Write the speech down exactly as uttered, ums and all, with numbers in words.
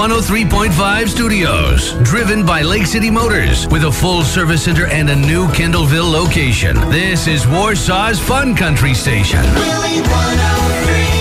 one oh three point five studios. Driven by Lake City Motors with a full service center and a new Kendallville location. This is Warsaw's Fun Country Station. Willie one oh three.